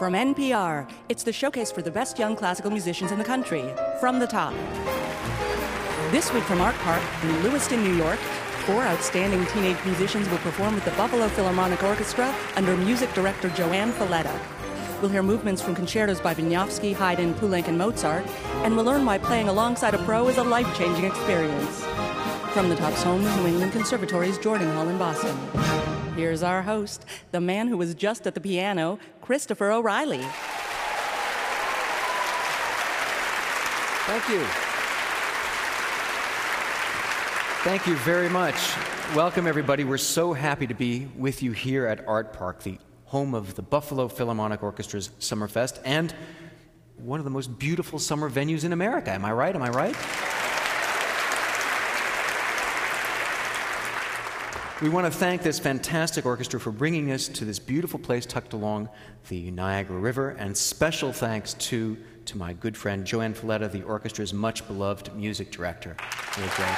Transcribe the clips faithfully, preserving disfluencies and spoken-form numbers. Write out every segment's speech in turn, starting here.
From N P R, it's the showcase for the best young classical musicians in the country, From the Top. This week from Art Park in Lewiston, New York, four outstanding teenage musicians will perform with the Buffalo Philharmonic Orchestra under music director Joanne Falletta. We'll hear movements from concertos by Wieniawski, Haydn, Poulenc, and Mozart, and we'll learn why playing alongside a pro is a life-changing experience. From the Top's home is New England Conservatory's Jordan Hall in Boston. Here's our host, the man who was just at the piano, Christopher O'Reilly. Thank you. Thank you very much. Welcome, everybody. We're so happy to be with you here at Art Park, the home of the Buffalo Philharmonic Orchestra's Summerfest, and one of the most beautiful summer venues in America. Am I right? Am I right? We want to thank this fantastic orchestra for bringing us to this beautiful place tucked along the Niagara River, and special thanks to, to my good friend Joanne Falletta, the orchestra's much-beloved music director. Really great.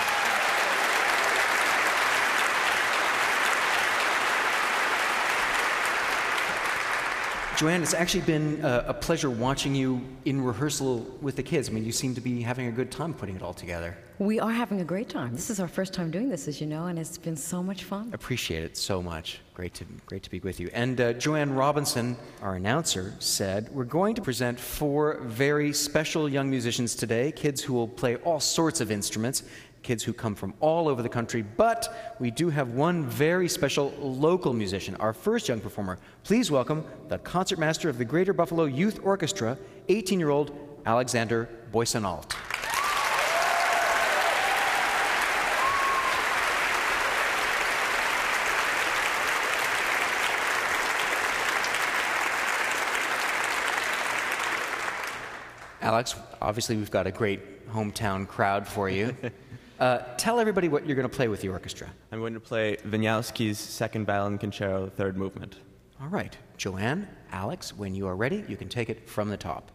Joanne, it's actually been a, a pleasure watching you in rehearsal with the kids. I mean, you seem to be having a good time putting it all together. We are having a great time. This is our first time doing this, as you know, and it's been so much fun. Appreciate it so much. Great to, great to be with you. And uh, Joanne Robinson, our announcer, said, we're going to present four very special young musicians today, kids who will play all sorts of instruments, kids who come from all over the country, but we do have one very special local musician, our first young performer. Please welcome the concertmaster of the Greater Buffalo Youth Orchestra, eighteen-year-old Alexander Boissonnault. Alex, obviously we've got a great hometown crowd for you. Uh, tell everybody what you're going to play with the orchestra. I'm going to play Wieniawski's Second Violin Concerto, Third Movement. All right. Joanne, Alex, when you are ready, you can take it from the top.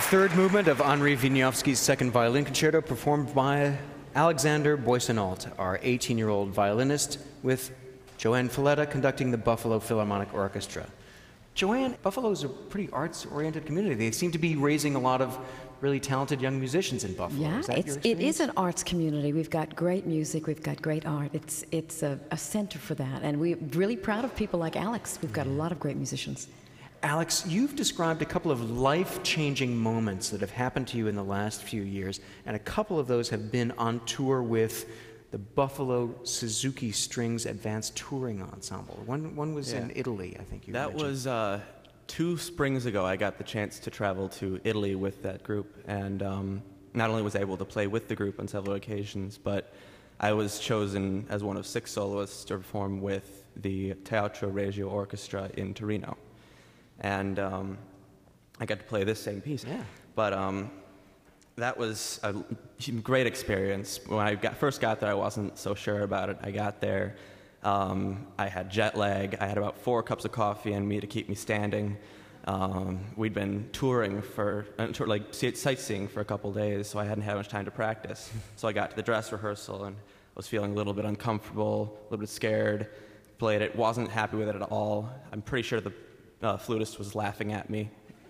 third movement of Henri Wieniawski's Second Violin Concerto, performed by Alexander Boissonnault, our eighteen-year-old violinist, with Joanne Falletta conducting the Buffalo Philharmonic Orchestra. Joanne, Buffalo is a pretty arts-oriented community. They seem to be raising a lot of really talented young musicians in Buffalo. Yeah, is that it's, your it experience? is an arts community. We've got great music, we've got great art. It's, it's a, a center for that, and we're really proud of people like Alex. We've got a lot of great musicians. Alex, you've described a couple of life-changing moments that have happened to you in the last few years, and a couple of those have been on tour with the Buffalo Suzuki Strings Advanced Touring Ensemble. One, one was Yeah. in Italy, I think you That mentioned. was uh, two springs ago. I got the chance to travel to Italy with that group, and um, not only was I able to play with the group on several occasions, but I was chosen as one of six soloists to perform with the Teatro Regio Orchestra in Torino. And um, I got to play this same piece. Yeah. But um, that was a great experience. When I got, first got there, I wasn't so sure about it. I got there, um, I had jet lag. I had about four cups of coffee in me to keep me standing. Um, we'd been touring for, uh, tour, like sightseeing for a couple days, so I hadn't had much time to practice. So I got to the dress rehearsal and was feeling a little bit uncomfortable, a little bit scared. Played it, wasn't happy with it at all. I'm pretty sure the uh, flutist was laughing at me.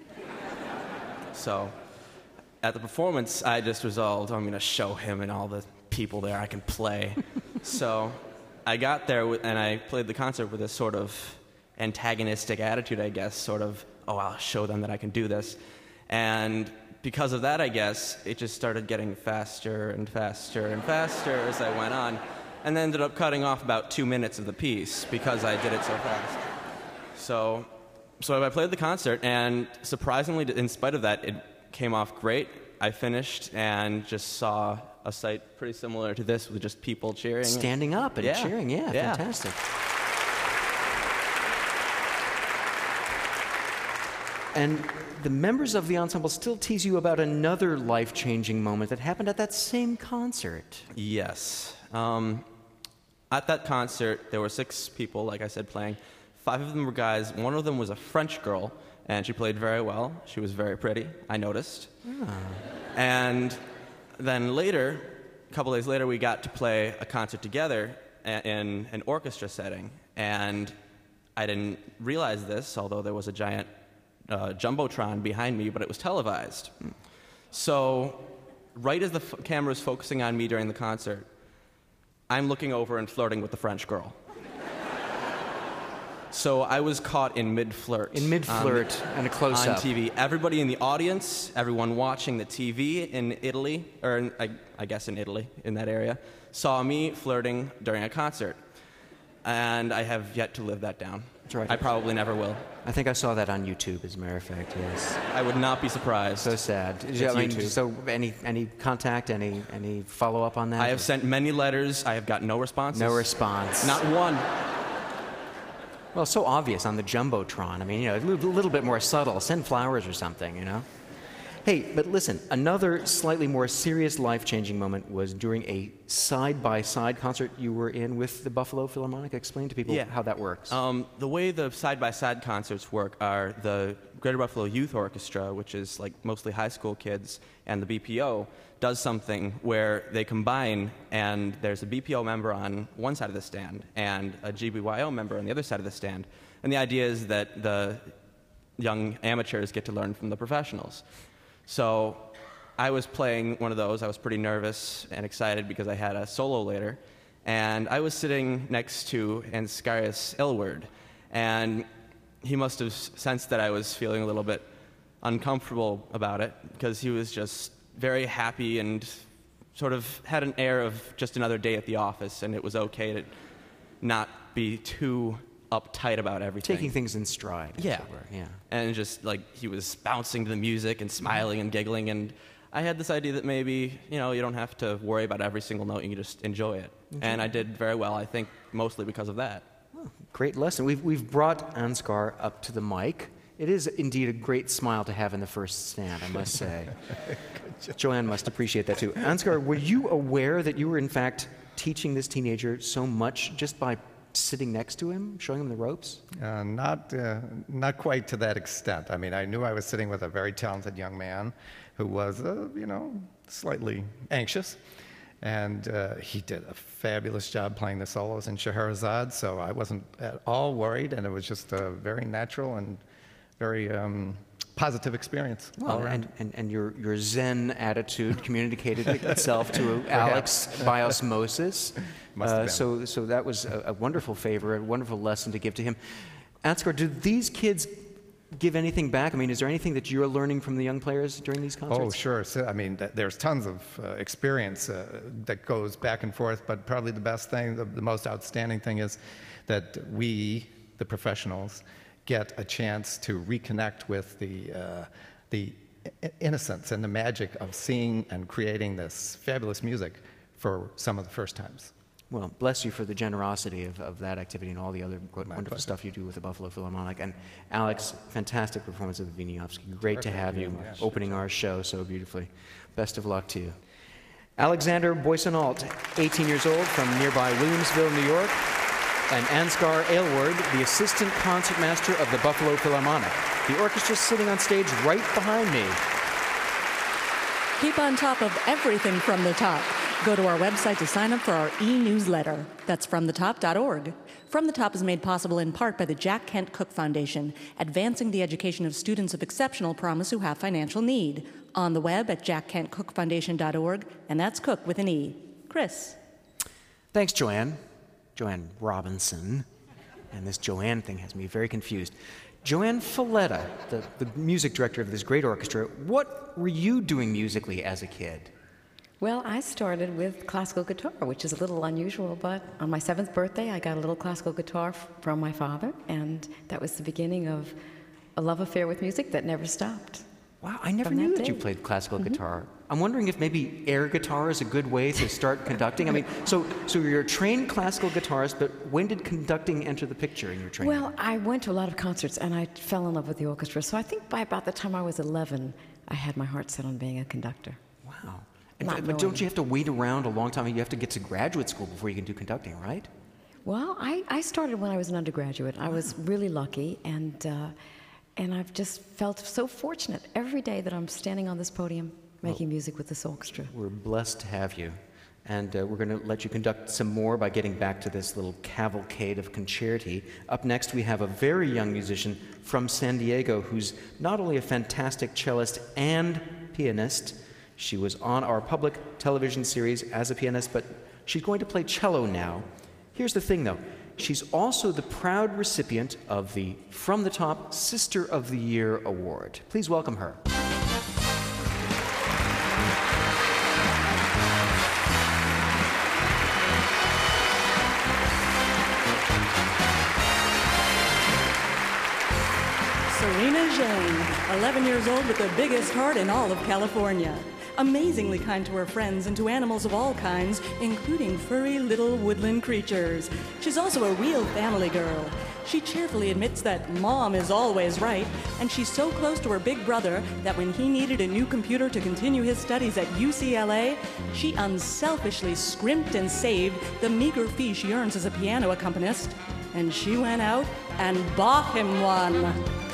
So at the performance, I just resolved, I'm going to show him and all the people there I can play. So I got there with, and I played the concert with this sort of antagonistic attitude, I guess, sort of, oh, I'll show them that I can do this. And because of that, I guess, it just started getting faster and faster and faster as I went on, and ended up cutting off about two minutes of the piece because I did it so fast. So, so I played the concert, and surprisingly, in spite of that, it came off great. I finished and just saw a sight pretty similar to this with just people cheering. Standing up and Yeah. cheering, yeah, Yeah. fantastic. And the members of the ensemble still tease you about another life-changing moment that happened at that same concert. Yes. Um, at that concert, there were six people, like I said, playing. Five of them were guys. One of them was a French girl, and she played very well. She was very pretty, I noticed. Ah. And then later, a couple days later, we got to play a concert together a- in an orchestra setting. And I didn't realize this, although there was a giant uh, jumbotron behind me, but it was televised. So right as the f- camera was focusing on me during the concert, I'm looking over and flirting with the French girl. So I was caught in mid-flirt. In mid-flirt on, and a close-up. on T V. Everybody in the audience, everyone watching the T V in Italy, or in, I, I guess in Italy, in that area, saw me flirting during a concert. And I have yet to live that down. That's right. I probably never will. I think I saw that on YouTube, as a matter of fact, yes. I would not be surprised. So sad. It's I mean, YouTube. so any any contact, any any follow-up on that? I have sent many letters. I have got no responses. No response. Not one. Well, so obvious on the Jumbotron. I mean, you know, a little, little bit more subtle. Send flowers or something, you know? Hey, but listen, another slightly more serious life-changing moment was during a side-by-side concert you were in with the Buffalo Philharmonic. Explain to people Yeah. how that works. Um, the way the side-by-side concerts work are the Greater Buffalo Youth Orchestra, which is like mostly high school kids, and the B P O does something where they combine, and there's a B P O member on one side of the stand and a G B Y O member on the other side of the stand. And the idea is that the young amateurs get to learn from the professionals. So I was playing one of those. I was pretty nervous and excited because I had a solo later. And I was sitting next to Ansgarius Elward. And he must have sensed that I was feeling a little bit uncomfortable about it because he was just very happy and sort of had an air of just another day at the office, and it was okay to not be too uptight about everything. Taking things in stride, as Yeah. it were. Yeah. And just like he was bouncing to the music and smiling and giggling, and I had this idea that maybe, you know, you don't have to worry about every single note, you can just enjoy it. And I did very well, I think, mostly because of that. Oh, great lesson. We've, we've brought Ansgar up to the mic. It is indeed a great smile to have in the first stand, I must say. Joanne must appreciate that too. Ansgar, were you aware that you were in fact teaching this teenager so much just by sitting next to him, showing him the ropes? Uh, not, uh, not quite to that extent. I mean, I knew I was sitting with a very talented young man who was, uh, you know, slightly anxious. And uh, he did a fabulous job playing the solos in Scheherazade, so I wasn't at all worried, and it was just a very natural and very um, positive experience all Well, around. and, and, and your, your Zen attitude communicated itself to Alex by osmosis. Must have Uh, been. so, so that was a, a wonderful favor, a wonderful lesson to give to him. Ansgar, do these kids give anything back? I mean, is there anything that you're learning from the young players during these concerts? Oh, sure. So, I mean, th- there's tons of uh, experience uh, that goes back and forth, but probably the best thing, the, the most outstanding thing is that we, the professionals, get a chance to reconnect with the, uh, the i- innocence and the magic of seeing and creating this fabulous music for some of the first times. Well, bless you for the generosity of, of that activity and all the other gr- wonderful pleasure. stuff you do with the Buffalo Philharmonic. And Alex, fantastic performance of the Wieniawski. Great to have you opening our show so beautifully. Best of luck to you. Alexander Boissonnault, eighteen years old, from nearby Williamsville, New York, and Ansgar Aylward, the assistant concertmaster of the Buffalo Philharmonic. The orchestra's sitting on stage right behind me. Keep on top of everything From the Top. Go to our website to sign up for our e-newsletter. That's from the top dot org. From the Top is made possible in part by the Jack Kent Cooke Foundation, advancing the education of students of exceptional promise who have financial need. On the web at jack kent cook foundation dot org, and that's Cook with an E. Chris. Thanks, Joanne. Joanne Robinson. And this Joanne thing has me very confused. Joanne Falletta, the, the music director of this great orchestra, what were you doing musically as a kid? Well, I started with classical guitar, which is a little unusual, but on my seventh birthday, I got a little classical guitar f- from my father, and that was the beginning of a love affair with music that never stopped. Wow, I never From that knew that you day. played classical guitar. I'm wondering if maybe air guitar is a good way to start conducting. I mean, so so you're a trained classical guitarist, but when did conducting enter the picture in your training? Well, I went to a lot of concerts, and I fell in love with the orchestra, so I think by about the time I was eleven, I had my heart set on being a conductor. Wow. And, Not but knowing. don't you have to wait around a long time? You have to get to graduate school before you can do conducting, right? Well, I, I started when I was an undergraduate. I was really lucky, and uh, and I've just felt so fortunate every day that I'm standing on this podium making music with this orchestra. We're blessed to have you. And uh, we're going to let you conduct some more by getting back to this little cavalcade of concerti. Up next, we have a very young musician from San Diego who's not only a fantastic cellist and pianist, she was on our public television series as a pianist, but she's going to play cello now. Here's the thing, though. She's also the proud recipient of the From the Top Sister of the Year Award. Please welcome her. Serena Jane, eleven years old with the biggest heart in all of California. Amazingly kind to her friends and to animals of all kinds, including furry little woodland creatures. She's also a real family girl. She cheerfully admits that mom is always right, and she's so close to her big brother that when he needed a new computer to continue his studies at U C L A, she unselfishly scrimped and saved the meager fee she earns as a piano accompanist, and she went out and bought him one.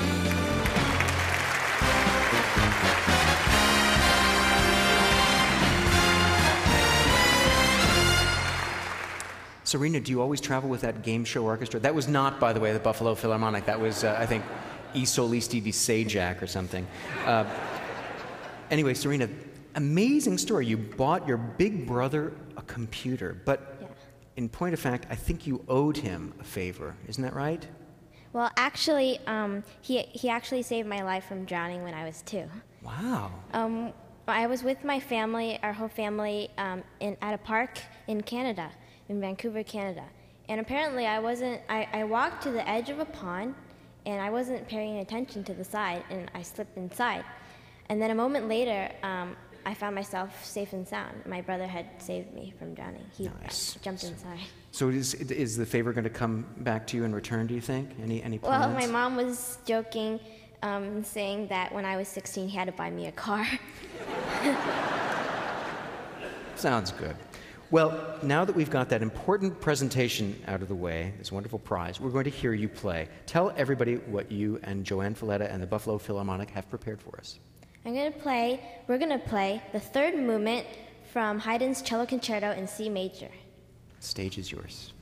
Serena, do you always travel with that game show orchestra? That was not, by the way, the Buffalo Philharmonic. That was, uh, I think, I Solisti di Sajak or something. Uh, anyway, Serena, amazing story. You bought your big brother a computer, but Yeah. in point of fact, I think you owed him a favor. Isn't that right? Well, actually, um, he, he actually saved my life from drowning when I was two. Wow. Um, I was with my family, our whole family, um, in, at a park in Canada, in Vancouver, Canada. And apparently I wasn't, I, I walked to the edge of a pond, and I wasn't paying attention to the side, and I slipped inside. And then a moment later, um, I found myself safe and sound. My brother had saved me from drowning. He Nice. jumped inside. So is, is the favor going to come back to you in return, do you think? Any, any plans? Well, my mom was joking, um, saying that when I was sixteen, he had to buy me a car. Sounds good. Well, now that we've got that important presentation out of the way, this wonderful prize, we're going to hear you play. Tell everybody what you and Joanne Falletta and the Buffalo Philharmonic have prepared for us. I'm going to play, we're going to play the third movement from Haydn's Cello Concerto in C major. The stage is yours.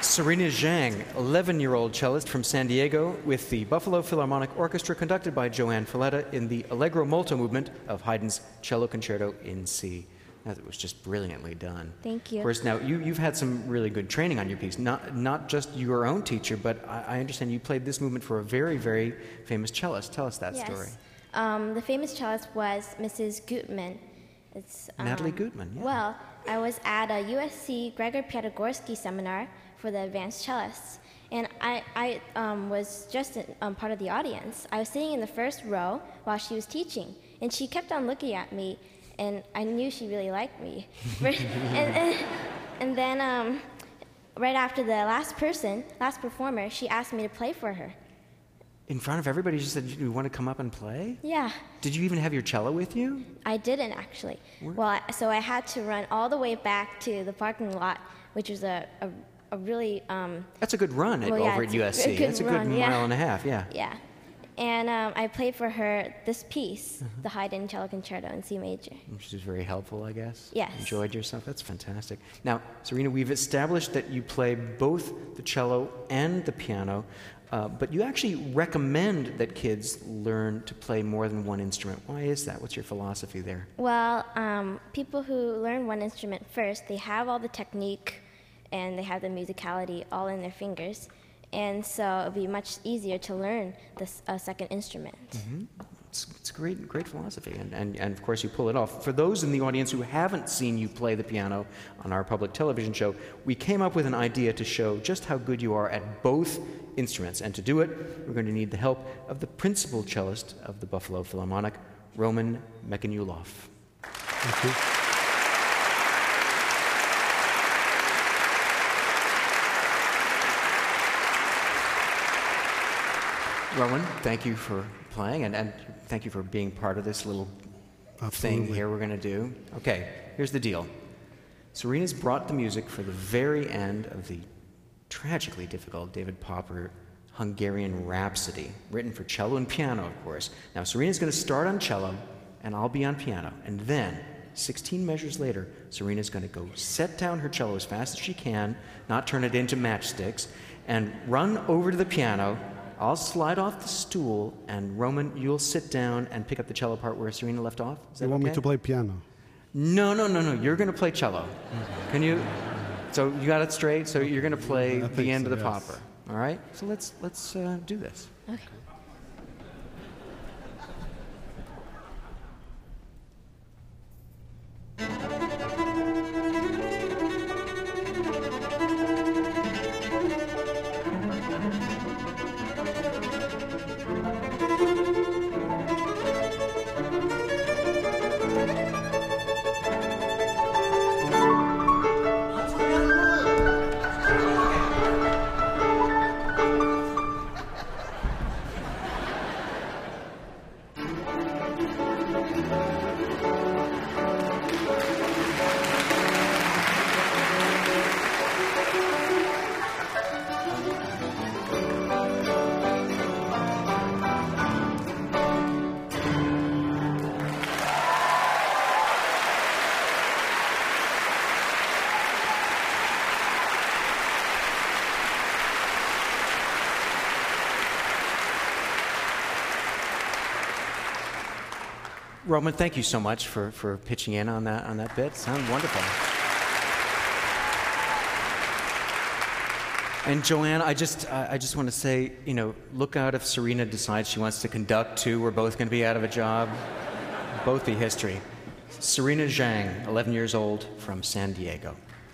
Serena Zhang, eleven-year-old cellist from San Diego, with the Buffalo Philharmonic Orchestra, conducted by Joanne Falletta in the Allegro Molto movement of Haydn's Cello Concerto in C. That was just brilliantly done. Thank you. Of course, now you, you've had some really good training on your piece. Not not just your own teacher, but I, I understand you played this movement for a very, very famous cellist. Tell us that Yes. story. Um, the famous cellist was Missus Gutman. It's, um, Natalie Gutman, yeah. Well, I was at a U S C Gregor Piatigorsky seminar for the advanced cellists, and I, I um, was just um, part of the audience. I was sitting in the first row while she was teaching, and she kept on looking at me, and I knew she really liked me. and, and, and then um, right after the last person, last performer, she asked me to play for her. In front of everybody, she said, you want to come up and play? Yeah. Did you even have your cello with you? I didn't actually. Well, I, so I had to run all the way back to the parking lot, which was a, a, a really... Um, That's a good run at, well, yeah, over it's at U S C. a good That's a run, good yeah. mile and a half, yeah. Yeah. And um, I played for her this piece, the Haydn Cello Concerto in C major. Which is very helpful, I guess. Yes. Enjoyed yourself? That's fantastic. Now, Serena, we've established that you play both the cello and the piano, uh, but you actually recommend that kids learn to play more than one instrument. Why is that? What's your philosophy there? Well, um, people who learn one instrument first, they have all the technique and they have the musicality all in their fingers. And so it would be much easier to learn the uh, second instrument. Mm-hmm. It's, it's great, great philosophy, and, and, and of course you pull it off. For those in the audience who haven't seen you play the piano on our public television show, we came up with an idea to show just how good you are at both instruments. And to do it, we're going to need the help of the principal cellist of the Buffalo Philharmonic, Roman Mekanyulov. Thank you. Roman, thank you for playing, and, and thank you for being part of this little Absolutely. thing here we're going to do. Okay, here's the deal. Serena's brought the music for the very end of the tragically difficult David Popper Hungarian Rhapsody, written for cello and piano, of course. Now, Serena's going to start on cello, and I'll be on piano, and then, sixteen measures later, Serena's going to go set down her cello as fast as she can, not turn it into matchsticks, and run over to the piano. I'll slide off the stool, and Roman, you'll sit down and pick up the cello part where Serena left off. Is that You want okay? me to play piano? No, no, no, no. You're going to play cello. Can you? So you got it straight. So you're going to play I the think end so, of the yes. popper. All right. So let's let's uh, do this. Okay. Roman, thank you so much for, for pitching in on that on that bit. Sounds wonderful. And Joanne, I just I I just want to say, you know, look out if Serena decides she wants to conduct too. We're both going to be out of a job. Both be history. Serena Zhang, eleven years old, from San Diego.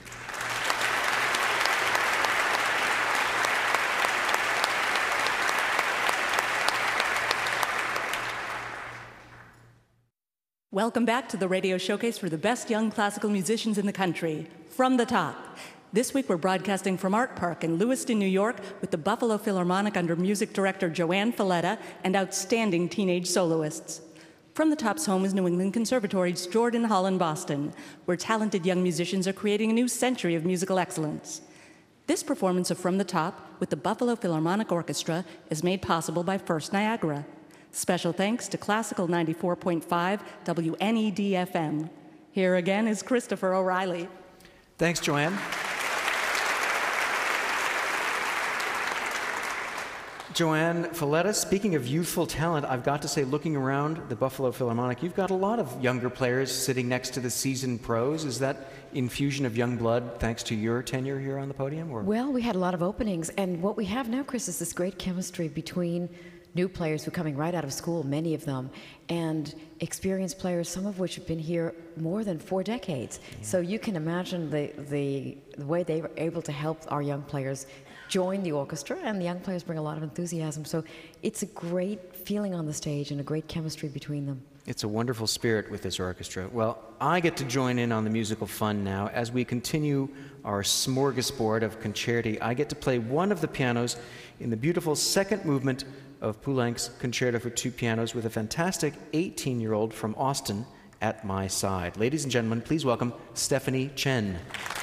Welcome back to the radio showcase for the best young classical musicians in the country, From the Top. This week we're broadcasting from Art Park in Lewiston, New York, with the Buffalo Philharmonic under music director Joanne Falletta and outstanding teenage soloists. From the Top's home is New England Conservatory's Jordan Hall in Boston, where talented young musicians are creating a new century of musical excellence. This performance of From the Top with the Buffalo Philharmonic Orchestra is made possible by First Niagara. Special thanks to Classical ninety-four point five W N E D F M. Here again is Christopher O'Reilly. Thanks, Joanne. Joanne Falletta, speaking of youthful talent, I've got to say, looking around the Buffalo Philharmonic, you've got a lot of younger players sitting next to the seasoned pros. Is that infusion of young blood thanks to your tenure here on the podium? Or? Well, we had a lot of openings, and what we have now, Chris, is this great chemistry between new players who are coming right out of school, many of them, and experienced players, some of which have been here more than four decades. Yeah. So you can imagine the, the, the way they were able to help our young players join the orchestra, and the young players bring a lot of enthusiasm. So it's a great feeling on the stage and a great chemistry between them. It's a wonderful spirit with this orchestra. Well, I get to join in on the musical fun now. As we continue our smorgasbord of concerti, I get to play one of the pianos in the beautiful second movement of Poulenc's Concerto for Two Pianos with a fantastic eighteen-year-old from Austin at my side. Ladies and gentlemen, please welcome Stephanie Chen.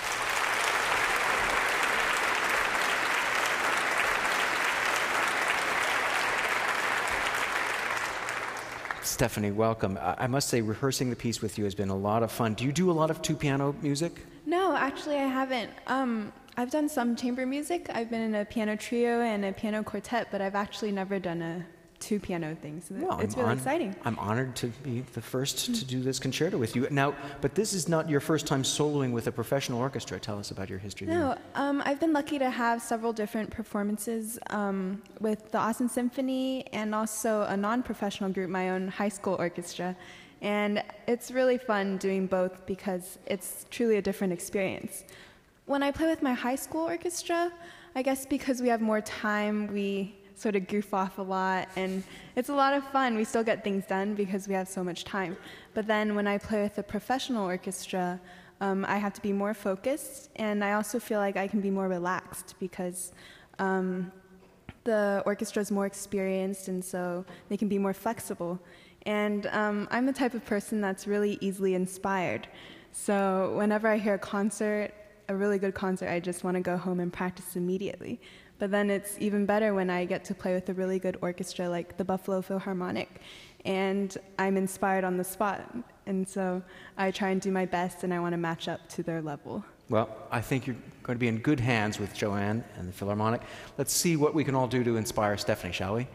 Stephanie, welcome. I must say, rehearsing the piece with you has been a lot of fun. Do you do a lot of two-piano music? No, actually I haven't. Um, I've done some chamber music. I've been in a piano trio and a piano quartet, but I've actually never done a two-piano thing, so well, it's I'm really on, exciting. I'm honored to be the first to do this concerto with you. Now, but this is not your first time soloing with a professional orchestra. Tell us about your history there. No, um, I've been lucky to have several different performances um, with the Austin Symphony and also a non-professional group, my own high school orchestra. And it's really fun doing both because it's truly a different experience. When I play with my high school orchestra, I guess because we have more time, we sort of goof off a lot, and it's a lot of fun. We still get things done because we have so much time. But then when I play with a professional orchestra, um, I have to be more focused, and I also feel like I can be more relaxed because um, the orchestra is more experienced, and so they can be more flexible. And um, I'm the type of person that's really easily inspired. So whenever I hear a concert, a really good concert, I just want to go home and practice immediately. But then it's even better when I get to play with a really good orchestra like the Buffalo Philharmonic, and I'm inspired on the spot. And so I try and do my best, and I want to match up to their level. Well, I think you're going to be in good hands with Joanne and the Philharmonic. Let's see what we can all do to inspire Stephanie, shall we?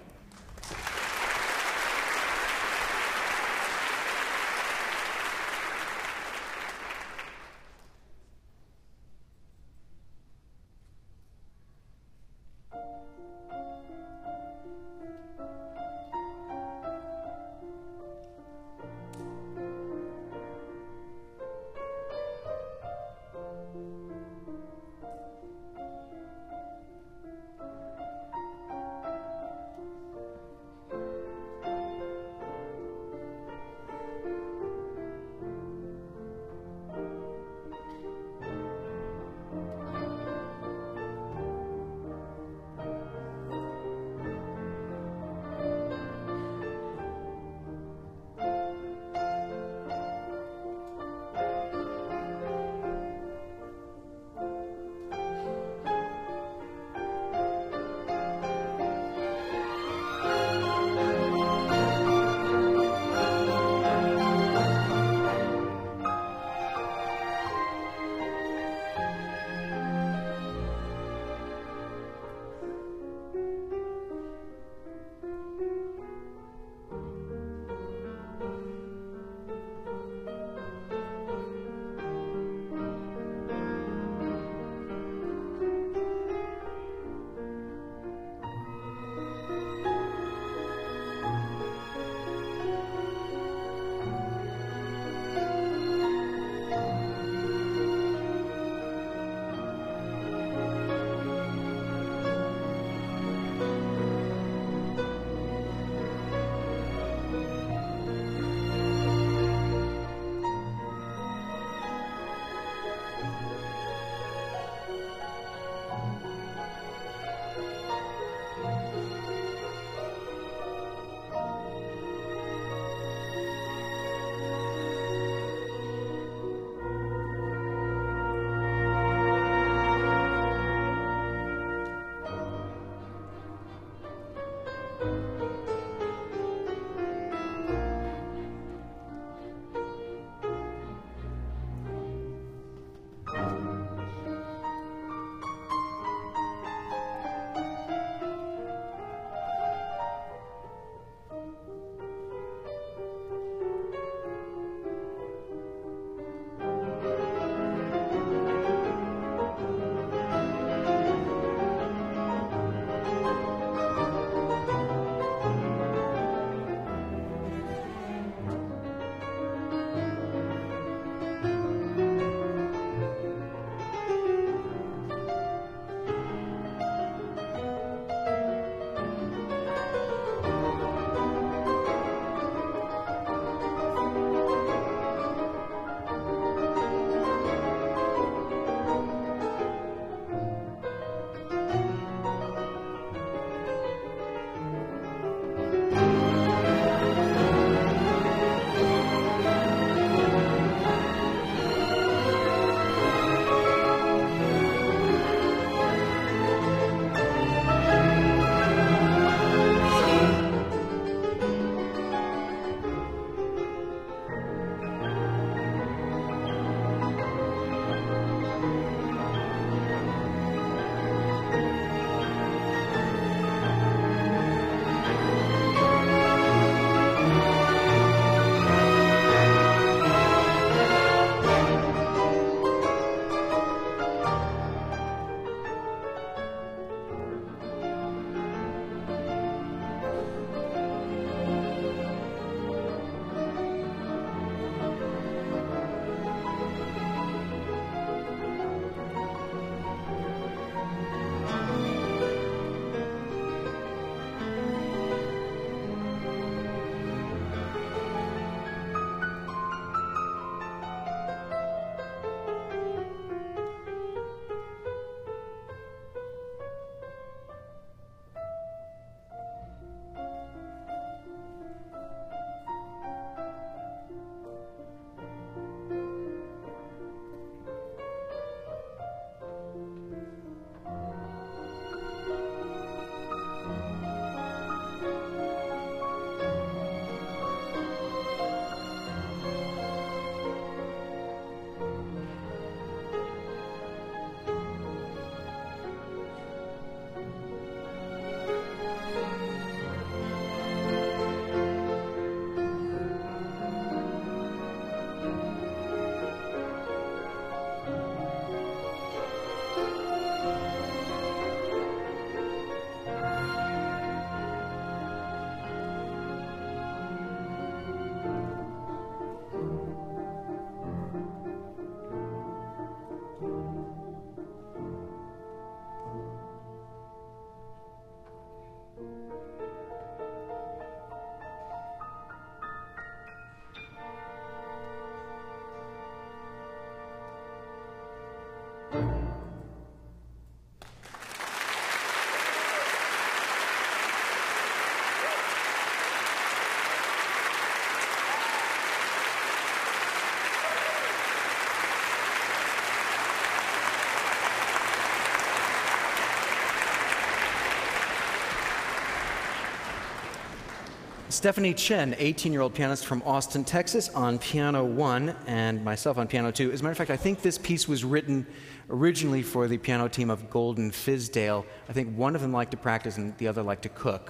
Stephanie Chen, eighteen-year-old pianist from Austin, Texas, on piano one, and myself on piano two. As a matter of fact, I think this piece was written originally for the piano team of Golden Fizdale. I think one of them liked to practice and the other liked to cook.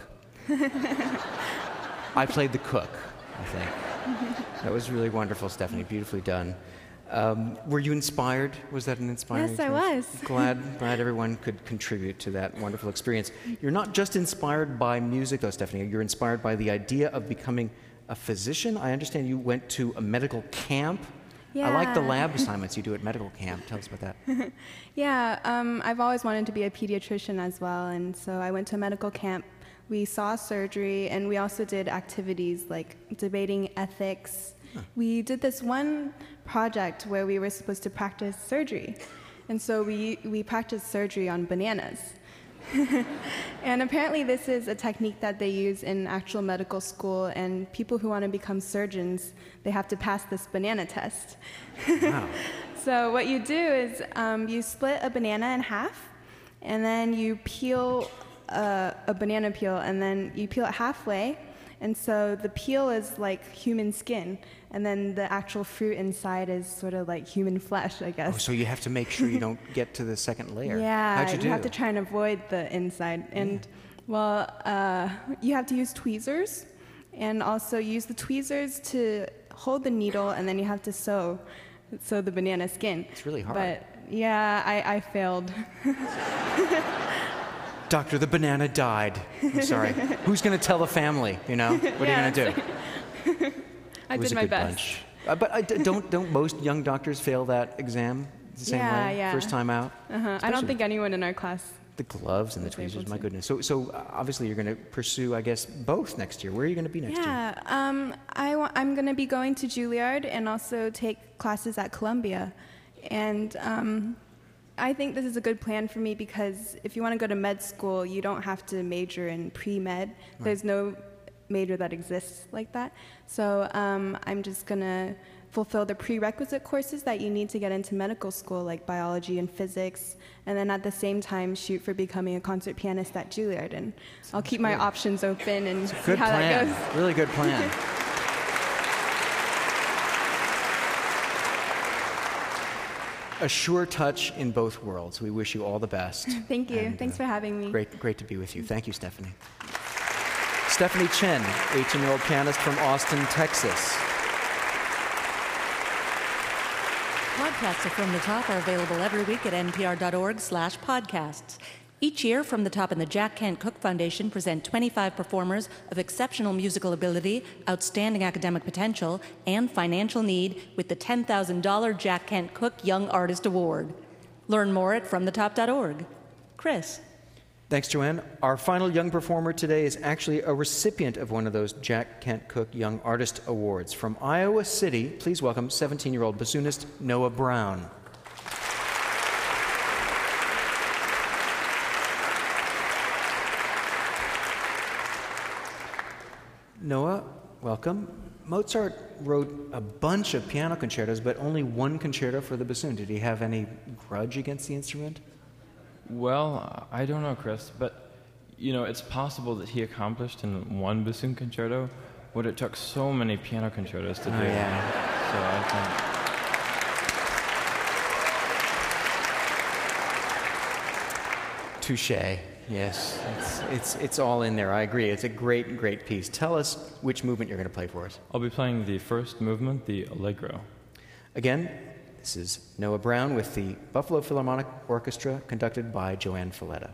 I played the cook, I think. That was really wonderful, Stephanie. Beautifully done. Um, were you inspired? Was that an inspiring Yes, I experience? was. Glad, glad everyone could contribute to that wonderful experience. You're not just inspired by music, though, Stephanie. You're inspired by the idea of becoming a physician. I understand you went to a medical camp. I like the Yeah. lab assignments you do at medical camp. Tell us about that. Yeah, um, I've always wanted to be a pediatrician as well, and so I went to a medical camp. We saw surgery, and we also did activities like debating ethics. We did this one project where we were supposed to practice surgery, and so we, we practiced surgery on bananas. And apparently this is a technique that they use in actual medical school, and people who want to become surgeons, they have to pass this banana test. Wow. So what you do is um, you split a banana in half, and then you peel a, a banana peel, and then you peel it halfway, and so the peel is like human skin, and then the actual fruit inside is sort of like human flesh, I guess. Oh, so you have to make sure you don't get to the second layer. Yeah, How'd you do? have to try and avoid the inside. And, well, uh, you have to use tweezers, and also use the tweezers to hold the needle, and then you have to sew, sew the banana skin. It's really hard. But, yeah, I, I failed. Doctor, the banana died. I'm sorry. Who's going to tell the family, you know? What Yeah, are you going to do? I It was did a my good best. bunch. Uh, but I d don't, don't most young doctors fail that exam the same Yeah, way? yeah. First time out? Uh-huh. I Especially don't think anyone in our class. The gloves and the was able tweezers, my to. goodness. So, so uh, obviously you're going to pursue, I guess, both next year. Where are you going to be next year? Yeah, um, I wa- I'm going to be going to Juilliard and also take classes at Columbia. And um, I think this is a good plan for me because if you want to go to med school, you don't have to major in pre-med. There's no major that exists like that. So um, I'm just going to fulfill the prerequisite courses that you need to get into medical school, like biology and physics, and then at the same time shoot for becoming a concert pianist at Juilliard. And I'll keep my options open and see Good how plan. that goes. Really good plan. A sure touch in both worlds. We wish you all the best. Thank you. And, Thanks uh, for having me. Great, great to be with you. Thank you, Stephanie. Stephanie Chen, eighteen-year-old pianist from Austin, Texas. Podcasts of From the Top are available every week at npr.org slash podcasts. Each year, From the Top and the Jack Kent Cooke Foundation present twenty-five performers of exceptional musical ability, outstanding academic potential, and financial need with the ten thousand dollars Jack Kent Cooke Young Artist Award. Learn more at from the top dot org. Chris. Thanks, Joanne. Our final young performer today is actually a recipient of one of those Jack Kent Cooke Young Artist Awards. From Iowa City, please welcome seventeen-year-old bassoonist Noah Brown. Noah, welcome. Mozart wrote a bunch of piano concertos, but only one concerto for the bassoon. Did he have any grudge against the instrument? Well, I don't know, Chris, but you know, it's possible that he accomplished in one bassoon concerto what it took so many piano concertos to Oh, do. yeah. So I think. Touché. Yes, it's, it's, it's all in there. I agree. It's a great, great piece. Tell us which movement you're going to play for us. I'll be playing the first movement, the Allegro. Again, this is Noah Brown with the Buffalo Philharmonic Orchestra, conducted by Joanne Falletta.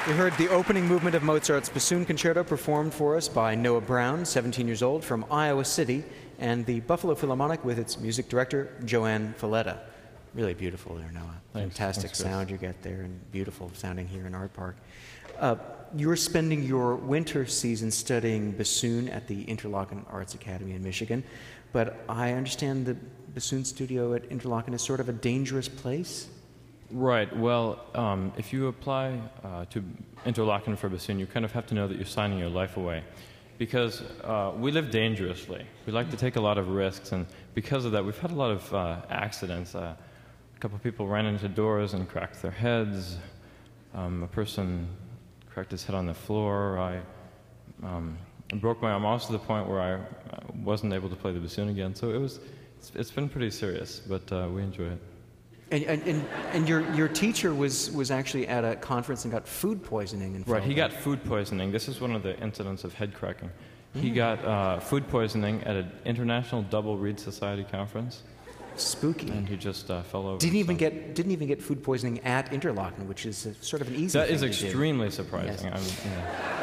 We heard the opening movement of Mozart's Bassoon Concerto performed for us by Noah Brown, seventeen years old, from Iowa City, and the Buffalo Philharmonic with its music director, Joanne Falletta. Really beautiful there, Noah. Thanks. Fantastic Thanks, sound you get there, and beautiful sounding here in Art Park. Uh, you're spending your winter season studying bassoon at the Interlochen Arts Academy in Michigan, but I understand the bassoon studio at Interlochen is sort of a dangerous place? Right. Well, um, if you apply uh, to Interlochen for bassoon, you kind of have to know that you're signing your life away, because uh, we live dangerously. We like to take a lot of risks, and because of that, we've had a lot of uh, accidents. Uh, a couple of people ran into doors and cracked their heads. Um, a person cracked his head on the floor. I um, broke my arm also to the point where I wasn't able to play the bassoon again. So it was. It's, it's been pretty serious, but uh, we enjoy it. And, and, and your, your teacher was, was actually at a conference and got food poisoning. And right, he got food poisoning. This is one of the incidents of head cracking. Mm. He got uh, food poisoning at an International Double Reed Society conference. Spooky. And he just uh, fell over. Didn't even get didn't even get food poisoning at Interlochen, which is a, sort of an easy. That thing is to extremely do. surprising. Yes. I mean, yeah.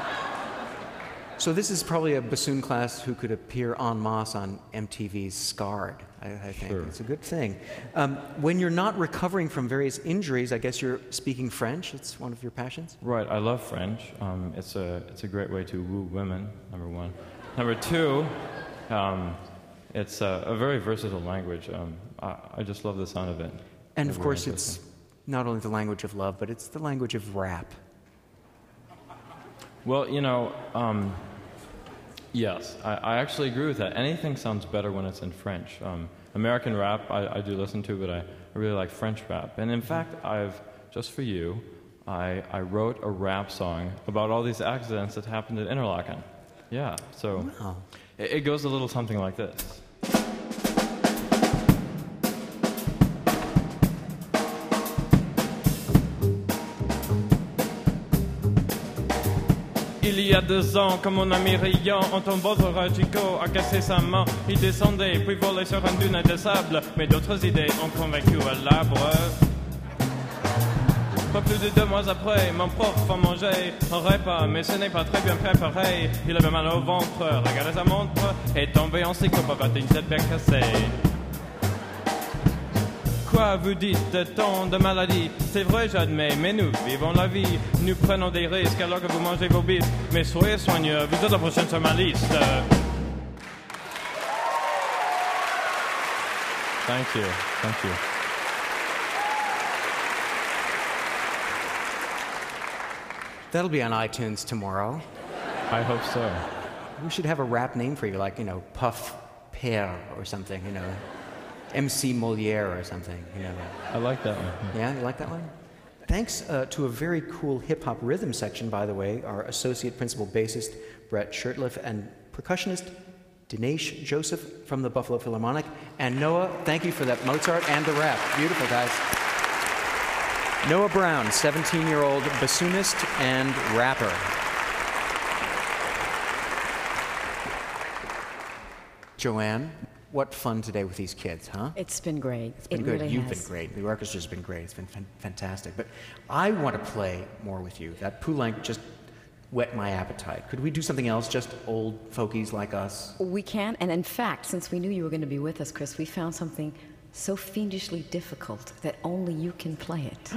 So this is probably a bassoon class who could appear en masse on M T V's Scarred, I, I think. Sure. It's a good thing. Um, when you're not recovering from various injuries, I guess you're speaking French. It's one of your passions? Right, I love French. Um, it's, a, it's a great way to woo women, number one. Number two, um, it's a, a very versatile language. Um, I, I just love the sound of it. And of course, it's not only the language of love, but it's the language of rap. Well, you know, um, yes, I, I actually agree with that. Anything sounds better when it's in French. Um, American rap I, I do listen to, but I, I really like French rap. And in fact, I've, just for you, I, I wrote a rap song about all these accidents that happened at Interlochen. Yeah, so wow. it, it goes a little something like this. Il y a deux ans, comme mon ami riant, un tombeau Chico a cassé sa main. Il descendait, puis volait sur un dune de sable. Mais d'autres idées ont convaincu à l'arbre. Pas plus de deux mois après, mon prof a mangé un repas, mais ce n'est pas très bien préparé. Il avait mal au ventre, regardait sa montre, et tombé en syncope avec une tête bien cassée. Quoi vous dites de tant de maladies? C'est vrai, j'admets, mais nous vivons la vie. Nous prenons des risques alors que vous mangez vos bisques. Mais soyez soigneux, vous êtes la prochaine sur ma liste. Thank you, thank you. That'll be on iTunes tomorrow. I hope so. We should have a rap name for you, like, you know, Puff Pear or something, you know. M C Moliere or something, you know. I like that one. Yeah, you like that one? Thanks uh, to a very cool hip-hop rhythm section, by the way, our associate principal bassist, Brett Shirtliff, and percussionist, Dinesh Joseph from the Buffalo Philharmonic. And Noah, thank you for that Mozart and the rap. Beautiful, guys. Noah Brown, seventeen-year-old bassoonist and rapper. Joanne, what fun today with these kids, huh? It's been great. It's been it good. Really You've has. been great. The orchestra's been great. It's been fan- fantastic. But I want to play more with you. That Poulenc just whet my appetite. Could we do something else, just old folkies like us? We can, and in fact, since we knew you were going to be with us, Chris, we found something so fiendishly difficult that only you can play it.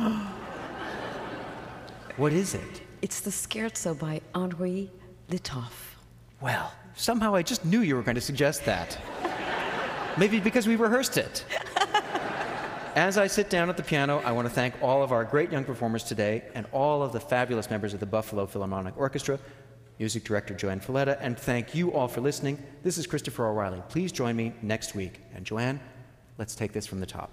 What is it? It's the Scherzo by Henri Litoff. Well, somehow I just knew you were going to suggest that. Maybe because we rehearsed it. As I sit down at the piano, I want to thank all of our great young performers today and all of the fabulous members of the Buffalo Philharmonic Orchestra, music director Joanne Falletta, and thank you all for listening. This is Christopher O'Reilly. Please join me next week. And Joanne, let's take this from the top.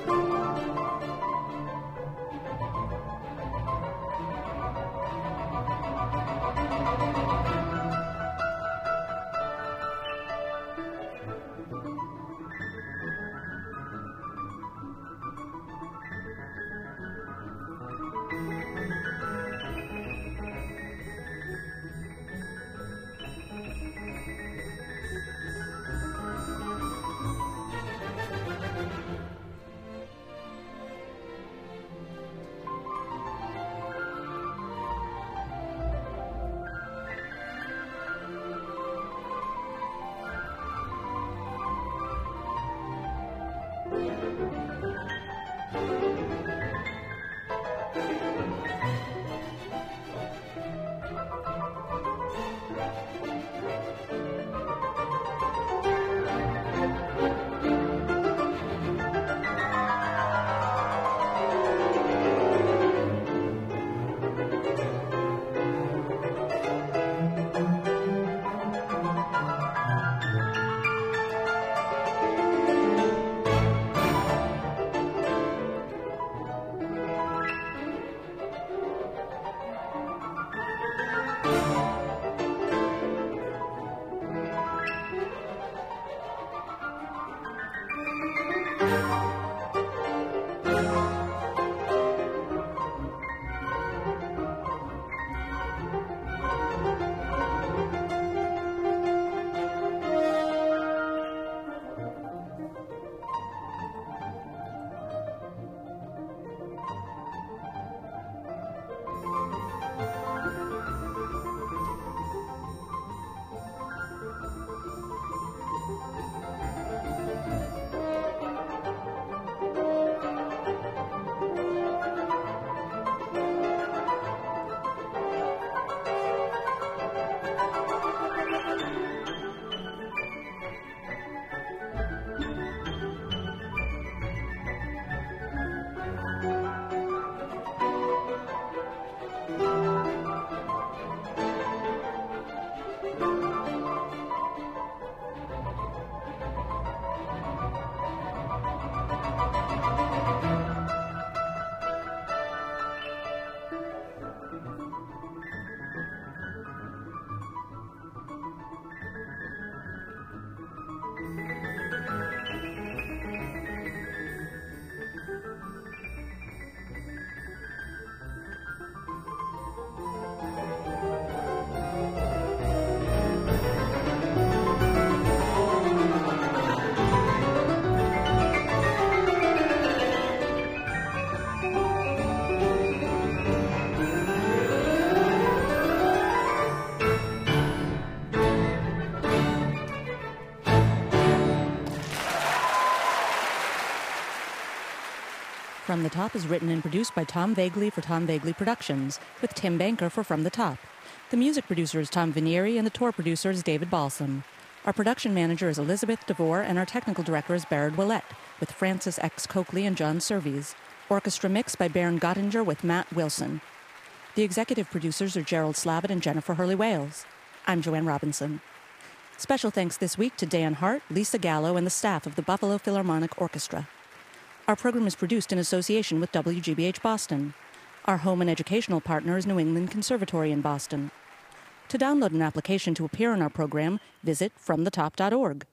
From the Top is written and produced by Tom Vagley for Tom Vagley Productions, with Tim Banker for From the Top. The music producer is Tom Vinieri, and the tour producer is David Balsam. Our production manager is Elizabeth DeVore, and our technical director is Barrett Willett, with Francis X. Coakley and John Surveys. Orchestra mix by Baron Gottinger with Matt Wilson. The executive producers are Gerald Slavitt and Jennifer Hurley-Wales. I'm Joanne Robinson. Special thanks this week to Dan Hart, Lisa Gallo, and the staff of the Buffalo Philharmonic Orchestra. Our program is produced in association with W G B H Boston. Our home and educational partner is New England Conservatory in Boston. To download an application to appear in our program, visit from the top dot org.